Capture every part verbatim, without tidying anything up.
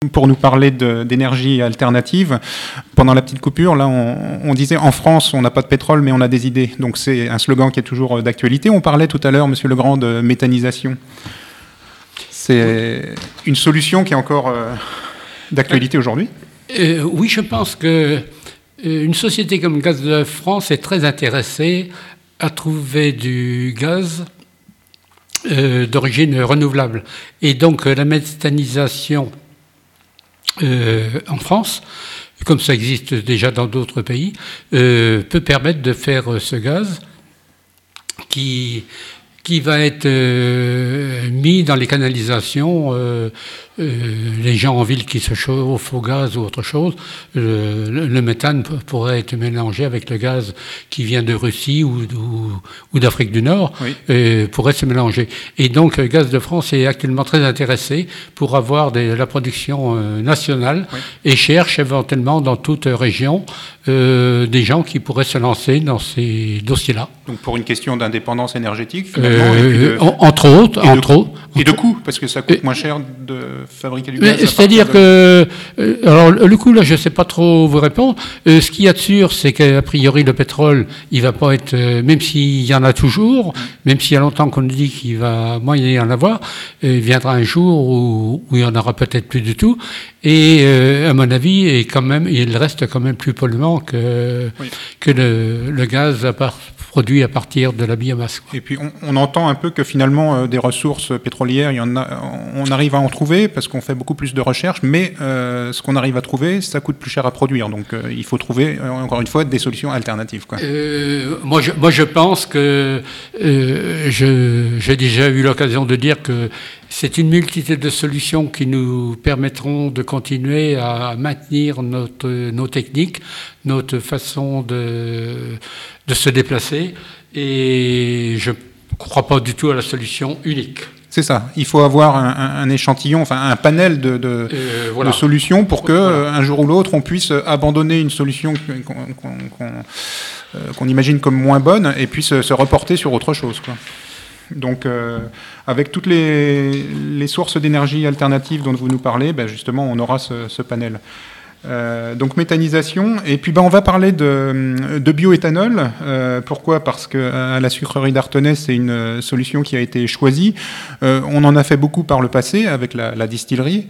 pour nous parler d'énergie alternative. Pendant la petite coupure, là, on, on disait en France, on n'a pas de pétrole, mais on a des idées. Donc c'est un slogan qui est toujours d'actualité. On parlait tout à l'heure, Monsieur Legrand, de méthanisation. C'est une solution qui est encore euh, d'actualité aujourd'hui. euh, Oui, je pense que une société comme Gaz de France est très intéressée à trouver du gaz euh, d'origine renouvelable. Et donc la méthanisation euh, en France, comme ça existe déjà dans d'autres pays, euh, peut permettre de faire ce gaz qui, qui va être euh, mis dans les canalisations. Euh, euh, les gens en ville qui se chauffent au gaz ou autre chose, le, le, le méthane pourrait être mélangé avec le gaz qui vient de Russie ou, ou, ou d'Afrique du Nord, oui. euh, pourrait se mélanger. Et donc, Gaz de France est actuellement très intéressé pour avoir des, la production euh, nationale, oui. et cherche éventuellement dans toute région euh, des gens qui pourraient se lancer dans ces dossiers-là. Donc pour une question d'indépendance énergétique, finalement, euh, et puis de, entre autres, et entre de, autres, et de coûts, parce que ça coûte moins cher de fabriquer du gaz. C'est-à-dire de... que, euh, alors le coût là, je ne sais pas trop vous répondre. Euh, ce qu'il y a de sûr, c'est qu'a priori le pétrole, il va pas être, euh, même s'il y en a toujours, mmh. même s'il y a longtemps qu'on dit qu'il va moyen y en avoir, euh, il viendra un jour où, où il y en aura peut-être plus du tout. Et euh, à mon avis, est quand même, il reste quand même plus polluant que oui. que le, le gaz à part, produit à partir de la biomasse. Et puis on, on entend un peu que finalement euh, des ressources pétrolières, il y en a, on arrive à en trouver parce qu'on fait beaucoup plus de recherches, mais euh, ce qu'on arrive à trouver, ça coûte plus cher à produire. Donc euh, il faut trouver, euh, encore une fois, des solutions alternatives, quoi. Euh, moi, je, moi, je pense que euh, je, j'ai déjà eu l'occasion de dire que c'est une multitude de solutions qui nous permettront de continuer à maintenir notre, nos techniques, notre façon de, de se déplacer. Et je ne crois pas du tout à la solution unique. C'est ça. Il faut avoir un, un, un échantillon, enfin un panel de, de, euh, voilà. de solutions pour que voilà. un jour ou l'autre on puisse abandonner une solution qu'on, qu'on, qu'on, euh, qu'on imagine comme moins bonne et puis se, se reporter sur autre chose, quoi. Donc, euh, avec toutes les, les sources d'énergie alternatives dont vous nous parlez, ben justement, on aura ce, ce panel. Euh, donc méthanisation, et puis ben, on va parler de, de bioéthanol. Euh, pourquoi ? Parce qu'à la sucrerie d'Artenay, c'est une solution qui a été choisie. Euh, on en a fait beaucoup par le passé avec la, la distillerie.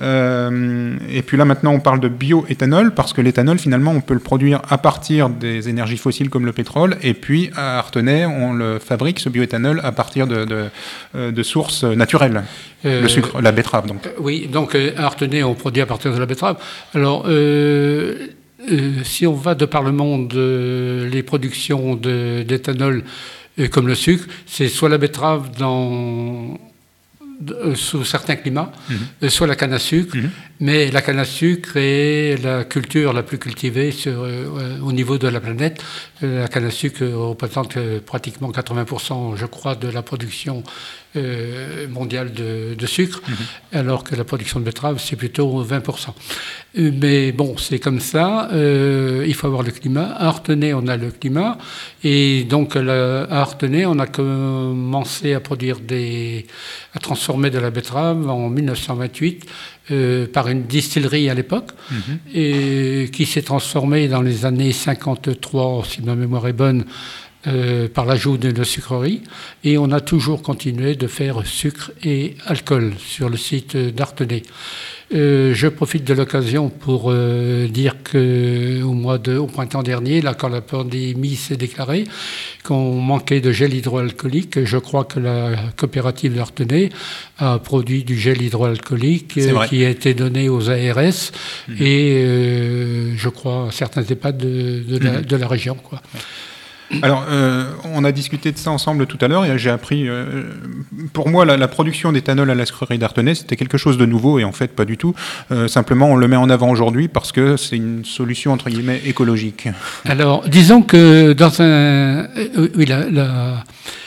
Euh, et puis là maintenant on parle de bioéthanol parce que l'éthanol finalement on peut le produire à partir des énergies fossiles comme le pétrole, et puis à Artenay on le fabrique, ce bioéthanol, à partir de, de, de sources naturelles. Euh, le sucre, la betterave donc. Oui, donc à Artenay on produit à partir de la betterave. Alors Euh, euh, si on va de par le monde, euh, les productions de, d'éthanol euh, comme le sucre, c'est soit la betterave dans, euh, sous certains climats, mmh. euh, soit la canne à sucre, mmh. mais la canne à sucre est la culture la plus cultivée sur, euh, au niveau de la planète. Euh, la canne à sucre représente euh, pratiquement quatre-vingts pour cent, je crois, de la production Euh, mondiale de, de sucre, mmh. alors que la production de betterave, c'est plutôt vingt pour cent. Euh, mais bon, c'est comme ça, euh, il faut avoir le climat. À Artenay, on a le climat, et donc là, à Artenay, on a commencé à produire des... à transformer de la betterave en mille neuf cent vingt-huit euh, par une distillerie à l'époque, mmh. et qui s'est transformée dans les années cinquante-trois, si ma mémoire est bonne, Euh, par l'ajout de la sucrerie, et on a toujours continué de faire sucre et alcool sur le site d'Artenay. Euh, je profite de l'occasion pour euh, dire qu'au mois de, au printemps dernier, là, quand la pandémie s'est déclarée, qu'on manquait de gel hydroalcoolique, je crois que la coopérative d'Artenay a produit du gel hydroalcoolique euh, qui a été donné aux A R S mmh. et euh, je crois à certains EHPAD de, de, la, mmh. de la région, quoi. Alors, euh, on a discuté de ça ensemble tout à l'heure et j'ai appris, euh, pour moi, la, la production d'éthanol à la sucrerie d'Artenay, c'était quelque chose de nouveau et en fait, pas du tout. Euh, simplement, on le met en avant aujourd'hui parce que c'est une solution, entre guillemets, écologique. Alors, disons que dans un... Euh, oui, la... la...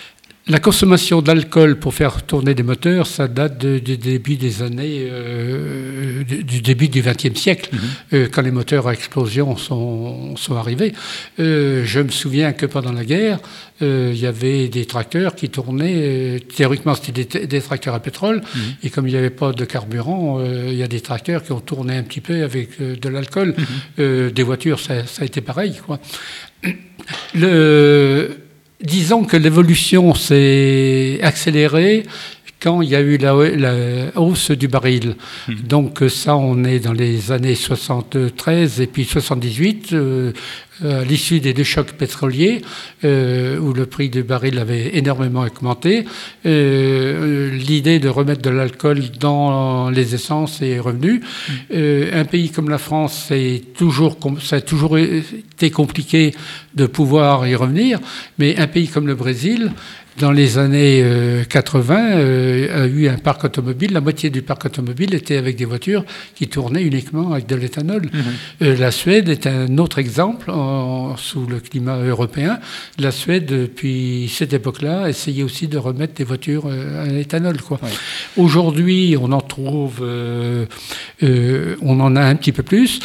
La consommation d'alcool pour faire tourner des moteurs, ça date de, du début des années, euh, du, du début du vingtième siècle, mmh. euh, quand les moteurs à explosion sont, sont arrivés. Euh, je me souviens que pendant la guerre, euh, il y avait des tracteurs qui tournaient, euh, théoriquement c'était des, des tracteurs à pétrole, mmh. et comme il n'y avait pas de carburant, euh, il y a des tracteurs qui ont tourné un petit peu avec euh, de l'alcool. Mmh. Euh, des voitures, ça, ça a été pareil, quoi. Le... Disons que l'évolution s'est accélérée quand il y a eu la, la hausse du baril. Mmh. Donc ça, on est dans les années soixante-treize et puis soixante-dix-huit, euh, à l'issue des deux chocs pétroliers, euh, où le prix du baril avait énormément augmenté. Euh, l'idée de remettre de l'alcool dans les essences est revenue. Mmh. Euh, un pays comme la France, c'est toujours, ça a toujours été compliqué de pouvoir y revenir, mais un pays comme le Brésil, dans les années euh, quatre-vingts, euh, a eu un parc automobile. La moitié du parc automobile était avec des voitures qui tournaient uniquement avec de l'éthanol. Mmh. Euh, la Suède est un autre exemple en, sous le climat européen. La Suède, depuis cette époque-là, essayait aussi de remettre des voitures euh, à l'éthanol, quoi. Ouais. Aujourd'hui, on en trouve, euh, euh, on en a un petit peu plus.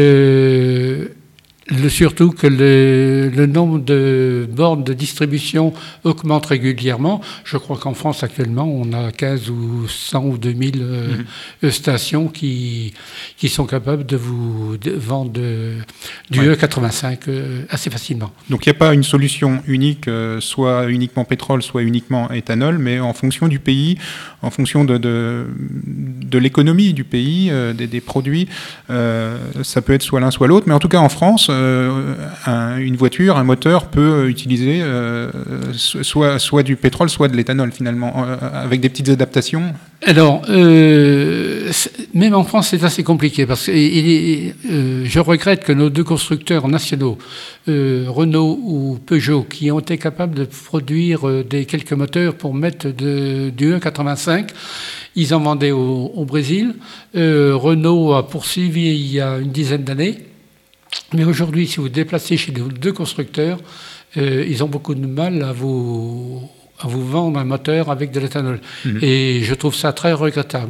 Euh, Le, surtout que le, le nombre de bornes de distribution augmente régulièrement. Je crois qu'en France, actuellement, on a quinze ou cent ou deux mille euh, mmh. stations qui, qui sont capables de vous de vendre de, du ouais. E quatre-vingt-cinq euh, assez facilement. Donc il n'y a pas une solution unique, euh, soit uniquement pétrole, soit uniquement éthanol, mais en fonction du pays, en fonction de, de, de l'économie du pays, euh, des, des produits, euh, ça peut être soit l'un, soit l'autre. Mais en tout cas, en France, Euh, un, une voiture, un moteur peut utiliser euh, soit, soit du pétrole, soit de l'éthanol finalement, euh, avec des petites adaptations. Alors, euh, même en France, c'est assez compliqué parce que et, et, euh, je regrette que nos deux constructeurs nationaux, euh, Renault ou Peugeot, qui ont été capables de produire euh, des quelques moteurs pour mettre de, du E quatre-vingt-cinq, ils en vendaient au, au Brésil. Euh, Renault a poursuivi il y a une dizaine d'années. Mais aujourd'hui, si vous vous déplacez chez les deux constructeurs, euh, ils ont beaucoup de mal à vous, à vous vendre un moteur avec de l'éthanol. Mmh. Et je trouve ça très regrettable.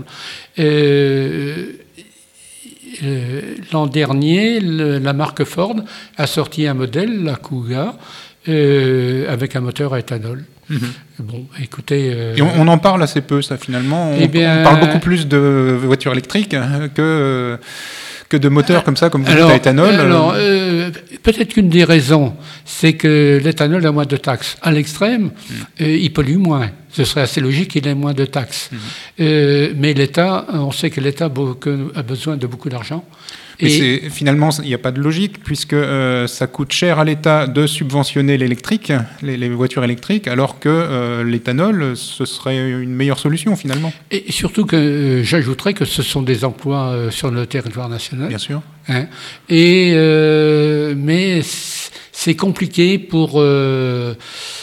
Euh, euh, l'an dernier, le, la marque Ford a sorti un modèle, la Kuga, euh, avec un moteur à éthanol. Mmh. Bon, écoutez... Euh, Et on, on en parle assez peu, ça, finalement. On, eh bien, on parle beaucoup plus de voitures électriques que... que de moteurs comme ça, comme vous dites, à éthanol. Alors, euh, peut-être qu'une des raisons, c'est que l'éthanol a moins de taxes. À l'extrême, mmh. euh, il pollue moins. Ce serait assez logique qu'il ait moins de taxes. Mmh. Euh, mais l'État, on sait que l'État a besoin de beaucoup d'argent. Mais c'est, finalement, il n'y a pas de logique, puisque euh, ça coûte cher à l'État de subventionner l'électrique, les, les voitures électriques, alors que euh, l'éthanol, ce serait une meilleure solution, finalement. Et surtout que euh, j'ajouterais que ce sont des emplois euh, sur le territoire national. Bien sûr. Hein, et, euh, mais c'est compliqué pour, euh,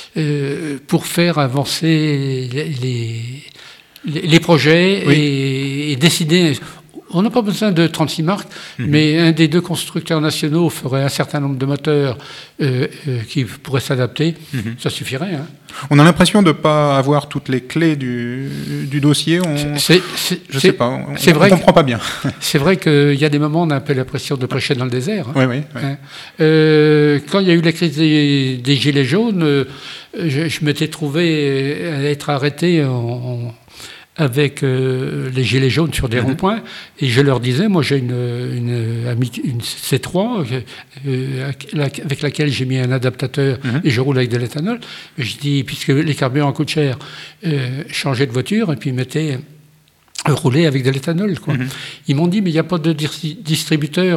euh, pour faire avancer les, les, les projets oui. et, et décider... On n'a pas besoin de trente-six marques, mmh. mais un des deux constructeurs nationaux ferait un certain nombre de moteurs euh, euh, qui pourraient s'adapter. Mmh. Ça suffirait. Hein. On a l'impression de ne pas avoir toutes les clés du, du dossier. On, c'est, c'est, je ne sais pas, on ne comprend pas bien. C'est vrai qu'il y a des moments où on a un peu l'impression de prêcher dans le désert. Hein. Oui, oui. oui. Hein. Euh, quand il y a eu la crise des, des Gilets jaunes, euh, je, je m'étais trouvé à être arrêté en... en avec euh, les gilets jaunes sur des mmh. ronds-points, et je leur disais, moi j'ai une, une, une C trois euh, avec laquelle j'ai mis un adaptateur mmh. et je roule avec de l'éthanol. Je dis, puisque les carburants coûtent cher, euh, changez de voiture et puis mettez... rouler avec de l'éthanol, quoi. Mmh. Ils m'ont dit, mais il n'y a pas de distributeur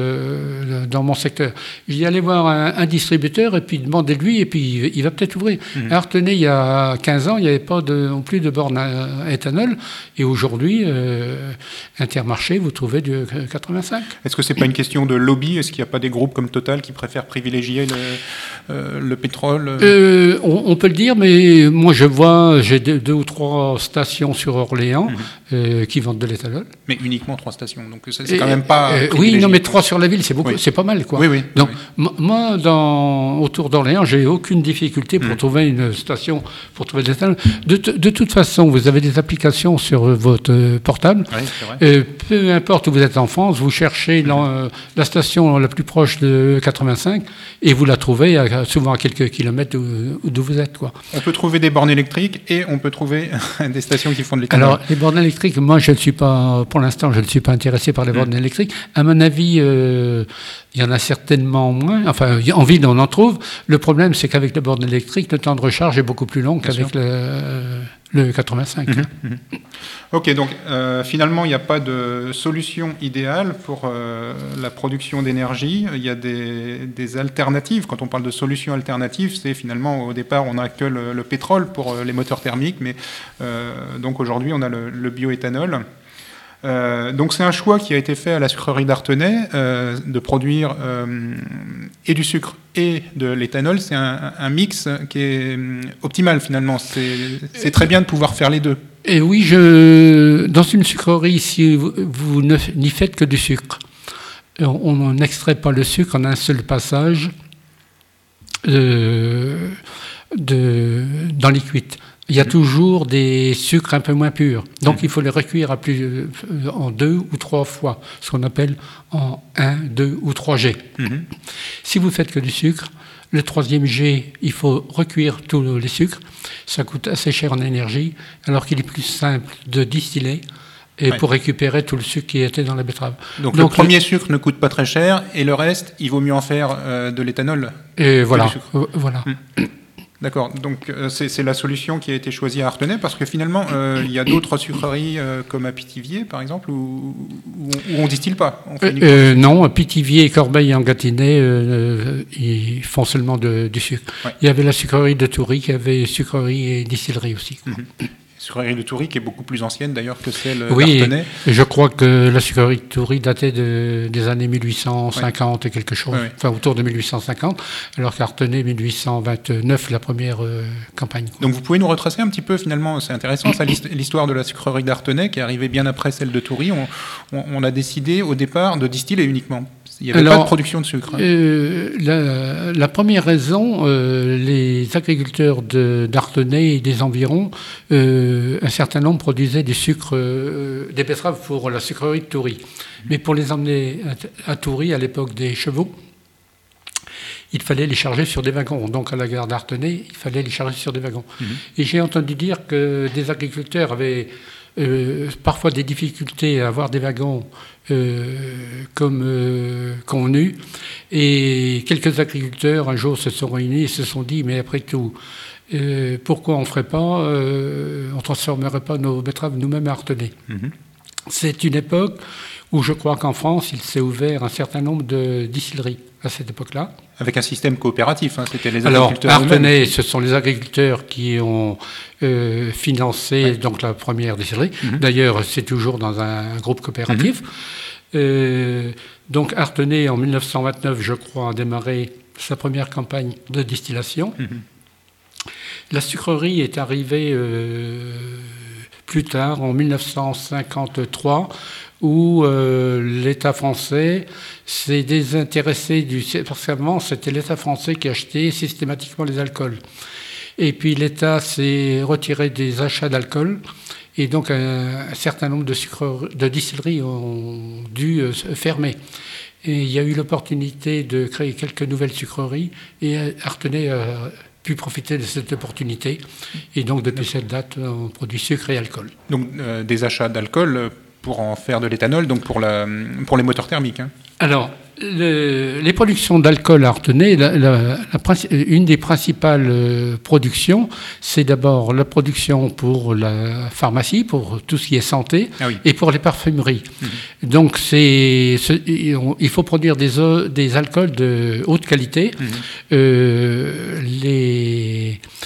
euh, dans mon secteur. J'ai dit, allez voir un, un distributeur et puis demandez-lui et puis il va peut-être ouvrir. Mmh. Alors, tenez, il y a quinze ans, il n'y avait pas de, non plus de borne à, à éthanol. Et aujourd'hui, euh, Intermarché, vous trouvez du quatre-vingt-cinq. Est-ce que ce n'est pas une question de lobby? Est-ce qu'il n'y a pas des groupes comme Total qui préfèrent privilégier le, euh, le pétrole? euh, on, on peut le dire, mais moi, je vois, j'ai deux, deux ou trois stations sur Orléans. Mmh. euh, qui vendent de l'éthanol. Mais uniquement trois stations, donc c'est, c'est quand même pas... Euh, oui, non, mais trois sur la ville, c'est beaucoup, oui. c'est pas mal, quoi. Oui, oui. Donc, oui. moi, dans, autour d'Orléans, j'ai aucune difficulté pour mmh. trouver une station, pour trouver de l'éthanol. De, de toute façon, vous avez des applications sur votre portable. Oui, c'est vrai. Euh, peu importe où vous êtes en France, vous cherchez mmh. la, la station la plus proche de quatre-vingt-cinq et vous la trouvez à, souvent à quelques kilomètres d'où, d'où vous êtes, quoi. On peut trouver des bornes électriques et on peut trouver des stations qui font de l'éthanol. Alors, les bornes électriques, moi, je ne suis pas, pour l'instant, je ne suis pas intéressé par les bornes mmh. électriques. À mon avis, euh, il y en a certainement moins. Enfin, en ville, on en trouve. Le problème, c'est qu'avec les bornes électriques, le temps de recharge est beaucoup plus long Bien qu'avec le, le quatre-vingt-cinq. Mmh. Mmh. Ok, donc euh, finalement, il n'y a pas de solution idéale pour euh, la production d'énergie. Il y a des, des alternatives. Quand on parle de solutions alternatives, c'est finalement, au départ, on n'a que le, le pétrole pour les moteurs thermiques, mais euh, donc aujourd'hui, on a le, le bioéthanol. Euh, donc c'est un choix qui a été fait à la sucrerie d'Artenay euh, de produire euh, et du sucre et de l'éthanol. C'est un, un mix qui est optimal finalement. C'est, c'est très bien de pouvoir faire les deux. Et oui, je, dans une sucrerie, si vous, vous ne, n'y faites que du sucre, on n'extrait pas le sucre en un seul passage euh, de, dans les cuites. Il y a toujours des sucres un peu moins purs. Donc, mmh. il faut les recuire à plus, euh, en deux ou trois fois, ce qu'on appelle en un, deux ou trois G. Mmh. Si vous faites que du sucre, le troisième G, il faut recuire tous les sucres. Ça coûte assez cher en énergie, alors qu'il est plus simple de distiller et ouais. pour récupérer tout le sucre qui était dans la betterave. Donc, Donc le premier le... sucre ne coûte pas très cher, et le reste, il vaut mieux en faire euh, de l'éthanol. Et voilà. Euh, voilà. Mmh. D'accord, donc euh, c'est, c'est la solution qui a été choisie à Artenay, parce que finalement, euh, il y a d'autres sucreries euh, comme à Pithiviers, par exemple, où, où, où on ne distille pas. On fait euh, non, à Pithiviers, Corbeil et en Gâtinais, euh, ils font seulement de, du sucre. Ouais. Il y avait la sucrerie de Toury, qui avait sucrerie et distillerie aussi. Mm-hmm. Sucrerie de Toury qui est beaucoup plus ancienne d'ailleurs que celle oui, d'Artenay. Oui, je crois que la sucrerie de Toury datait de, des années mille huit cent cinquante oui. et quelque chose, oui, oui. enfin autour de mille huit cent cinquante, alors qu'Artenay mille huit cent vingt-neuf, la première euh, campagne. Donc vous pouvez nous retracer un petit peu finalement, c'est intéressant, ça, l'histoire de la sucrerie d'Artenay qui est arrivée bien après celle de Toury. On, on, on a décidé au départ de distiller uniquement. Il n'y avait Alors, pas de production de sucre. Hein. Euh, la, la première raison, euh, les agriculteurs de, d'Artenay et des environs, euh, un certain nombre produisaient du sucre, euh, des betteraves pour la sucrerie de Toury. Mais pour les emmener à, à Toury, à l'époque des chevaux, il fallait les charger sur des wagons. Donc à la gare d'Artenay, il fallait les charger sur des wagons. Mmh. Et j'ai entendu dire que des agriculteurs avaient euh, parfois des difficultés à avoir des wagons Euh, comme euh, convenu. Et quelques agriculteurs, un jour, se sont réunis et se sont dit, mais après tout, euh, pourquoi on ne ferait pas, euh, on ne transformerait pas nos betteraves nous-mêmes à Artenay. Mm-hmm. C'est une époque où je crois qu'en France, il s'est ouvert un certain nombre de distilleries à cette époque-là. Avec un système coopératif, hein, c'était les Alors, agriculteurs Artenay, ce sont les agriculteurs qui ont euh, financé ouais. donc, la première distillerie. Mm-hmm. D'ailleurs, c'est toujours dans un groupe coopératif. Mm-hmm. Euh, donc, Artenay, en mille neuf cent vingt-neuf, je crois, a démarré sa première campagne de distillation. Mm-hmm. La sucrerie est arrivée euh, plus tard, en mille neuf cent cinquante-trois, où euh, l'État français s'est désintéressé du... Parce qu'avant, c'était l'État français qui achetait systématiquement les alcools. Et puis l'État s'est retiré des achats d'alcool, et donc un, un certain nombre de, sucre, de distilleries ont dû euh, fermer. Et il y a eu l'opportunité de créer quelques nouvelles sucreries, et Artenay a pu profiter de cette opportunité. Et donc depuis cette date, on produit sucre et alcool. Donc euh, des achats d'alcool pour en faire de l'éthanol, donc pour, la, pour les moteurs thermiques. Hein. Alors, le, les productions d'alcool à Artenay, la, la, la, une des principales euh, productions, c'est d'abord la production pour la pharmacie, pour tout ce qui est santé, ah oui. et pour les parfumeries. Mmh. Donc, c'est, c'est, il faut produire des, des alcools de haute qualité. Mmh. Euh, les...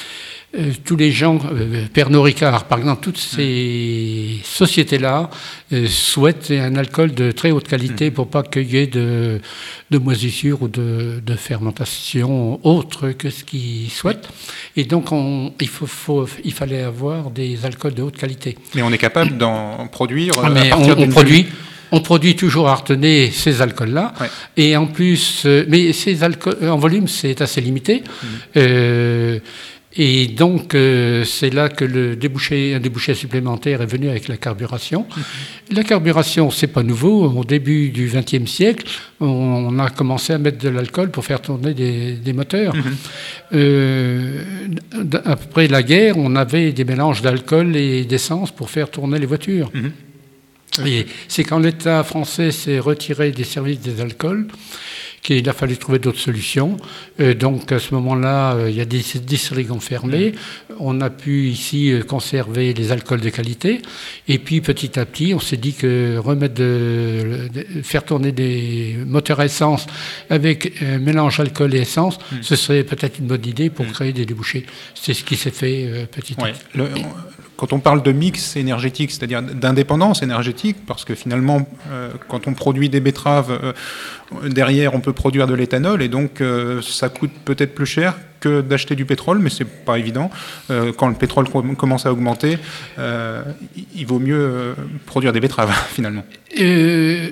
euh, tous les gens, euh, Pernod Ricard, par exemple, toutes ces mmh. sociétés-là euh, souhaitent un alcool de très haute qualité mmh. pour pas qu'il y ait de, de moisissure ou de, de fermentation autre que ce qu'ils souhaitent. Et donc, on, il, faut, faut, il fallait avoir des alcools de haute qualité. Mais on est capable d'en produire ah, mais à partir on, on produit. On produit toujours à Artenay ces alcools-là, ouais. et en plus, euh, mais ces alcools en volume, c'est assez limité. Mmh. Euh, et donc, euh, c'est là que le débouché, un débouché supplémentaire est venu avec la carburation. Mmh. La carburation, c'est pas nouveau. Au début du vingtième siècle, on, on a commencé à mettre de l'alcool pour faire tourner des, des moteurs. Mmh. Euh, après la guerre, on avait des mélanges d'alcool et d'essence pour faire tourner les voitures. Mmh. Et c'est quand l'État français s'est retiré des services des alcools qu'il a fallu trouver d'autres solutions. Euh, donc à ce moment-là, euh, il y a des distilleries qui ont fermé. On a pu ici euh, conserver les alcools de qualité. Et puis petit à petit, on s'est dit que remettre de, de, faire tourner des moteurs à essence avec un mélange alcool et essence, mmh. ce serait peut-être une bonne idée pour mmh. créer des débouchés. C'est ce qui s'est fait euh, petit à ouais. petit. Le, Quand on parle de mix énergétique, c'est-à-dire d'indépendance énergétique, parce que finalement, euh, quand on produit des betteraves, euh, derrière, on peut produire de l'éthanol, et donc euh, ça coûte peut-être plus cher que d'acheter du pétrole, mais c'est pas évident. Euh, quand le pétrole com- commence à augmenter, euh, il vaut mieux euh, produire des betteraves, finalement. Euh...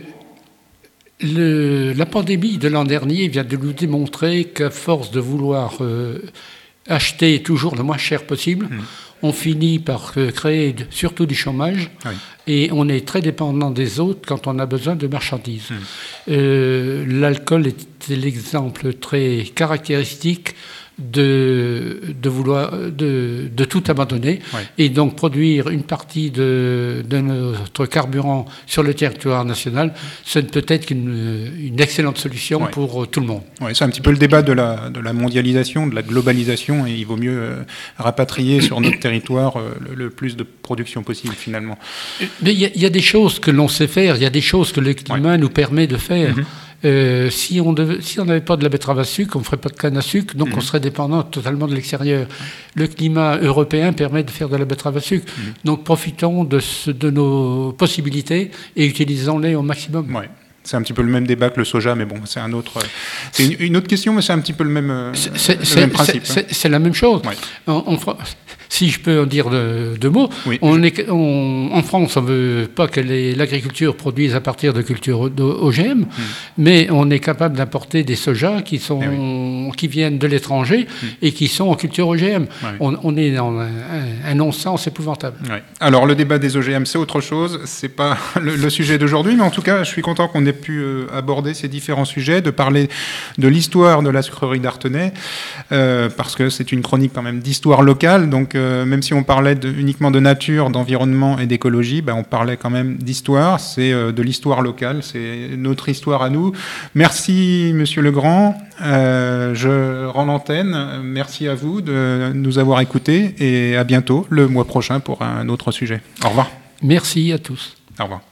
Le, la pandémie de l'an dernier vient de nous démontrer qu'à force de vouloir euh, acheter toujours le moins cher possible, mmh. on finit par créer surtout du chômage, oui. et on est très dépendant des autres quand on a besoin de marchandises. Mmh. Euh, l'alcool est l'exemple très caractéristique de, de vouloir de, de tout abandonner, oui. et donc produire une partie de, de notre carburant sur le territoire national, ce ne peut être qu'une une excellente solution, oui. pour tout le monde. Oui, c'est un petit peu le débat de la, de la mondialisation, de la globalisation, et il vaut mieux euh, rapatrier sur notre territoire euh, le, le plus de production possible, finalement. Mais il y, y a des choses que l'on sait faire, il y a des choses que le climat, oui. nous permet de faire. Mm-hmm. Euh, si on devait, si on n'avait pas de la betterave à sucre, on ne ferait pas de canne à sucre, donc mmh. on serait dépendant totalement de l'extérieur. Le climat européen permet de faire de la betterave à sucre, mmh. donc profitons de, ce, de nos possibilités et utilisons-les au maximum. Ouais. C'est un petit peu le même débat que le soja, mais bon, c'est un autre. C'est une, une autre question, mais c'est un petit peu le même, c'est, le c'est, même principe. C'est, c'est, c'est la même chose. Ouais. On, on fera, si je peux en dire deux, deux mots, oui. on est, on, en France, on ne veut pas que les, l'agriculture produise à partir de cultures O G M, mm. mais on est capable d'importer des sojas qui, sont, oui. qui viennent de l'étranger mm. et qui sont en culture O G M. Ouais. On, on est dans un, un non-sens épouvantable. Ouais. Alors, le débat des O G M, c'est autre chose. Ce n'est pas le, le sujet d'aujourd'hui, mais en tout cas, je suis content qu'on ait pu euh, aborder ces différents sujets, de parler de l'histoire de la sucrerie d'Artenay, euh, parce que c'est une chronique quand même d'histoire locale, donc euh, même si on parlait de, uniquement de nature, d'environnement et d'écologie, ben, on parlait quand même d'histoire, c'est euh, de l'histoire locale, c'est notre histoire à nous. Merci Monsieur Legrand, euh, je rends l'antenne, merci à vous de nous avoir écoutés et à bientôt le mois prochain pour un autre sujet. Au revoir. Merci à tous. Au revoir.